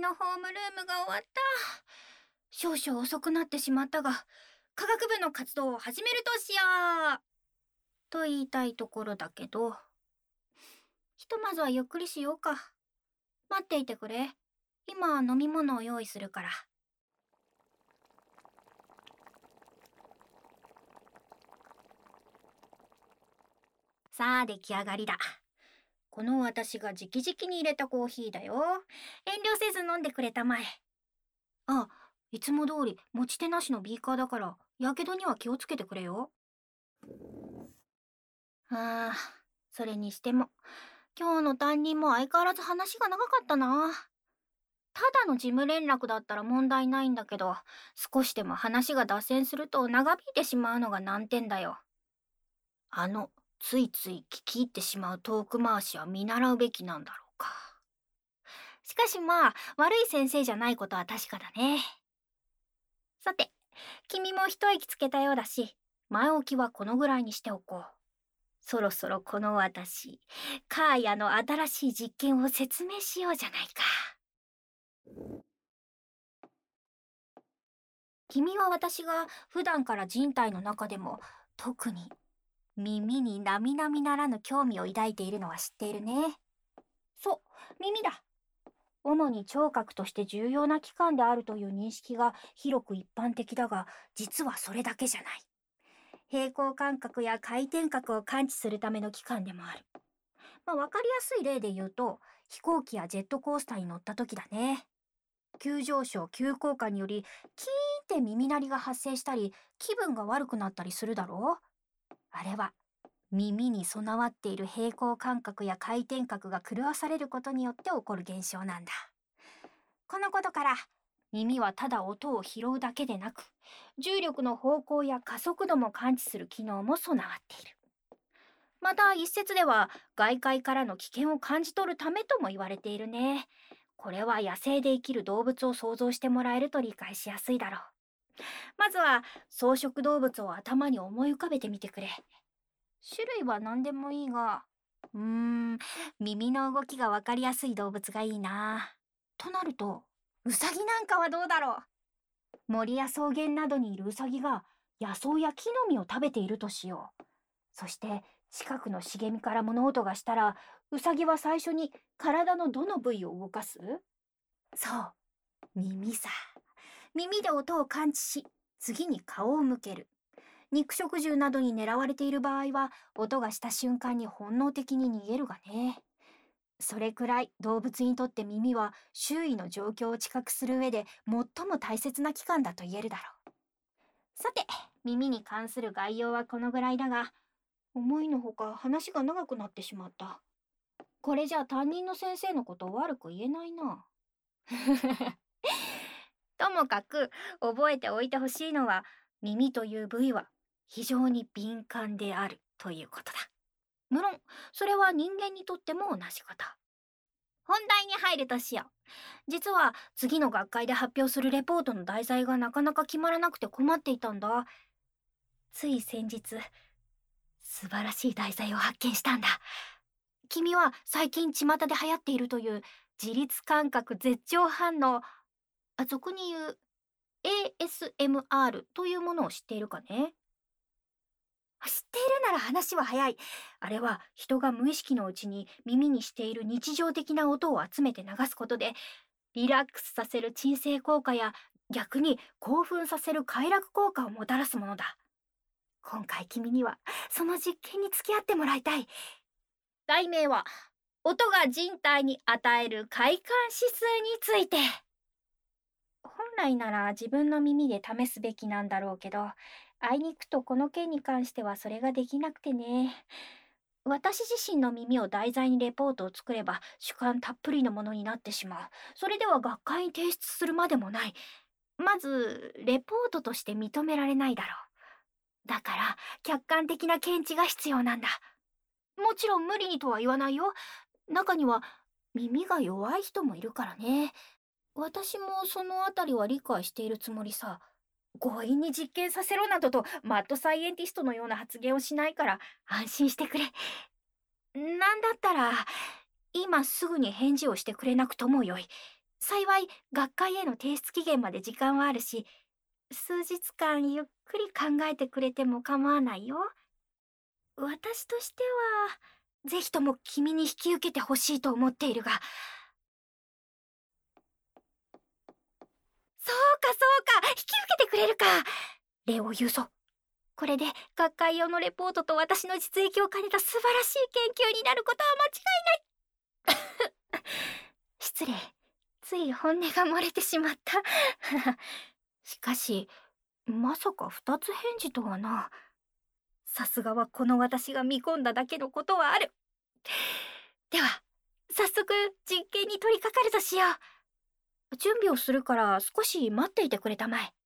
のホームルームが終わった。少々遅くなってしまったが、科学部の活動を始めるとしようと言いたいところだけど、ひとまずはゆっくりしようか。待っていてくれ。今飲み物を用意するから。さあ出来上がりだ。この私が直々に入れたコーヒーだよ。遠慮せず飲んでくれたまえ。あ、いつも通り持ち手なしのビーカーだから、やけどには気をつけてくれよ。ああ、それにしても、今日の担任も相変わらず話が長かったな。ただの事務連絡だったら問題ないんだけど、少しでも話が脱線すると長引いてしまうのが難点だよ。ついつい聞き入ってしまうトーク回しは見習うべきなんだろうか。しかしまあ、悪い先生じゃないことは確かだね。さて、君も一息つけたようだし、前置きはこのぐらいにしておこう。そろそろこの私、カーヤの新しい実験を説明しようじゃないか。君は私が普段から人体の中でも特に耳に並々ならぬ興味を抱いているのは知っているね。そう、耳だ。主に聴覚として重要な器官であるという認識が広く一般的だが、実はそれだけじゃない。平衡感覚や回転角を感知するための器官でもある。わかりやすい例で言うと、飛行機やジェットコースターに乗った時だね。急上昇急降下によりキーンって耳鳴りが発生したり、気分が悪くなったりするだろう。あれは耳に備わっている平衡感覚や回転角が狂わされることによって起こる現象なんだ。このことから耳はただ音を拾うだけでなく、重力の方向や加速度も感知する機能も備わっている。また一説では外界からの危険を感じ取るためとも言われているね。これは野生で生きる動物を想像してもらえると理解しやすいだろう。まずは草食動物を頭に思い浮かべてみてくれ。種類は何でもいいが、耳の動きがわかりやすい動物がいいな。となると、ウサギなんかはどうだろう。森や草原などにいるウサギが野草や木の実を食べているとしよう。そして近くの茂みから物音がしたら、ウサギは最初に体のどの部位を動かす？そう、耳さ。耳で音を感知し、次に顔を向ける。肉食獣などに狙われている場合は、音がした瞬間に本能的に逃げるがね。それくらい動物にとって耳は周囲の状況を知覚する上で最も大切な器官だと言えるだろう。さて、耳に関する概要はこのぐらいだが、思いのほか話が長くなってしまった。これじゃ担任の先生のことを悪く言えないな。ともかく覚えておいてほしいのは、耳という部位は非常に敏感であるということだ。無論、それは人間にとっても同じこと。本題に入るとしよう。実は次の学会で発表するレポートの題材がなかなか決まらなくて困っていたんだ。つい先日、素晴らしい題材を発見したんだ。君は最近巷で流行っているという自律感覚絶頂反応、俗に言う ASMR というものを知っているかね？知っているなら話は早い。あれは人が無意識のうちに耳にしている日常的な音を集めて流すことで、リラックスさせる鎮静効果や逆に興奮させる快楽効果をもたらすものだ。今回君にはその実験に付き合ってもらいたい。題名は、音が人体に与える快感指数について。本来なら自分の耳で試すべきなんだろうけど、あいにくとこの件に関してはそれができなくてね。私自身の耳を題材にレポートを作れば主観たっぷりのものになってしまう。それでは学会に提出するまでもない。まず、レポートとして認められないだろう。だから、客観的な見地が必要なんだ。もちろん無理にとは言わないよ。中には耳が弱い人もいるからね。私もそのあたりは理解しているつもりさ。強引に実験させろなどとマッドサイエンティストのような発言をしないから安心してくれ。なんだったら今すぐに返事をしてくれなくともよい。 幸い学会への提出期限まで時間はあるし、数日間ゆっくり考えてくれても構わないよ。私としては、ぜひとも君に引き受けてほしいと思っているが。そうかそうか、引き受けてくれるか。礼を言うぞ。これで学会用のレポートと私の実益を兼ねた素晴らしい研究になることは間違いない。失礼。つい本音が漏れてしまった。しかし、まさか二つ返事とはな。さすがはこの私が見込んだだけのことはある。では、早速実験に取り掛かるとしよう。準備をするから少し待っていてくれたまえ。